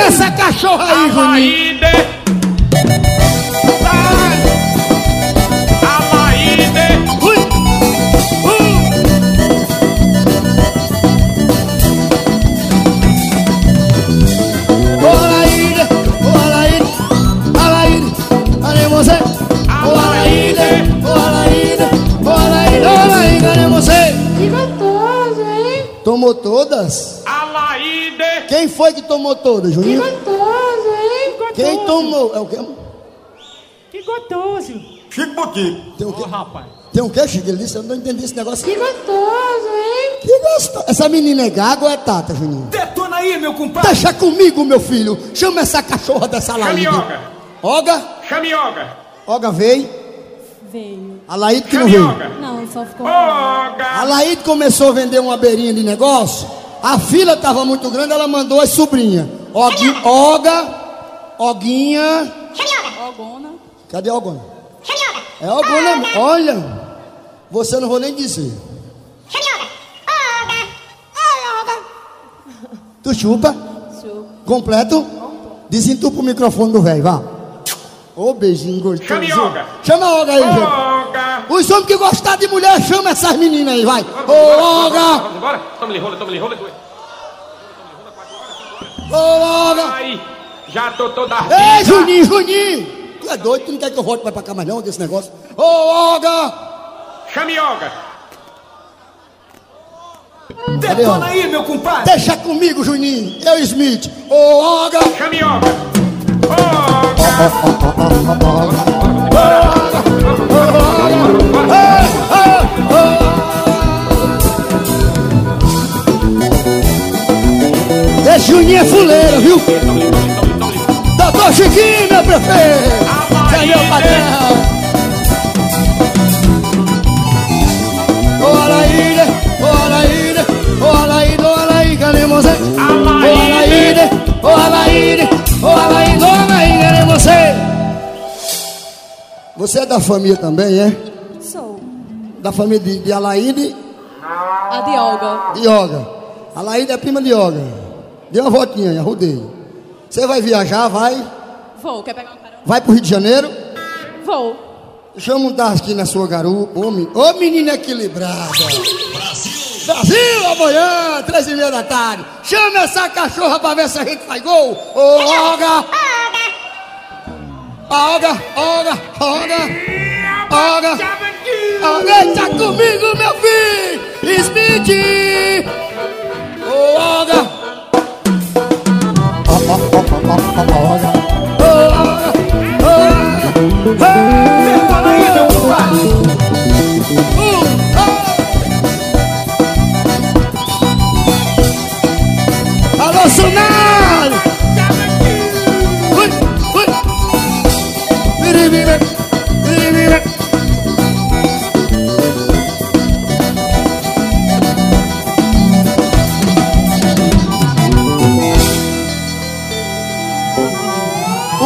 essa cachorra aí, Juninho. Tomou todas? Alaíde! Quem foi que tomou todas, Juninho? Que gostoso, hein? Gostoso. Quem tomou? É o quê? Que gostoso. Chico Botico. Tem o quê? Ô, rapaz. Tem o quê, Chico? Ele disse, eu não entendi esse negócio. Que gostoso, hein? Que gostoso. Essa menina é gaga ou é Tata, Juninho? Detona aí, meu compadre. Deixa comigo, meu filho. Chama essa cachorra dessa Alaíde. Chame Olga. Olga? Chame Olga. Olga veio. Veio. Alaíde que não Chame veio. Olga. Não, só ficou. Olga. Alaíde começou a vender uma beirinha de negócio. A fila estava muito grande, ela mandou as sobrinhas. Olga, Oguinha. Ogona. Cadê a Ogona? É Ogona. Olha, você não vou nem dizer. Tu chupa? Chupa. Completo? Desentupa o microfone do velho, vá. Ô, beijinho gostoso. Chame Olga. Chama a Olga aí, gente. Olga. Os homens que gostam de mulher, chama essas meninas aí, vai. Ô, Olga. Vamos embora? Toma-lhe rola. Ô, Olga. Ai, já tô toda Ei, Juninho. Tu é doido, tu não quer que eu volte mais pra cá mais não, desse negócio? Ô, Olga. Chame Olga. Cadê, Detona Olga? aí, meu compadre. Deixa comigo, Juninho. Eu, Smith. Ô, Olga. Chame Olga. Olga. Esse Juninho é fuleiro, viu? Doutor Chiquinho, meu prefeito. Você é meu patrão. Ô, Alaíde, cadê você? Ô, Alaíde, cadê você? Você é da família também, é? Sou. Da família de Alaíde A de Olga. e Olga. Alaíde é prima de Olga. Dê uma voltinha, arrudei. Você vai viajar, vai? Vou. Quer pegar um carão? Vai pro Rio de Janeiro? Vou. Deixa eu montar aqui na sua garupa. Ô, menina equilibrada. Brasil, amanhã, 3h30 da tarde. Chama essa cachorra pra ver se a gente faz gol. Ô, Olga. Olga. Alguém tá comigo, meu filho. Smith. Ô, Olga. Olga.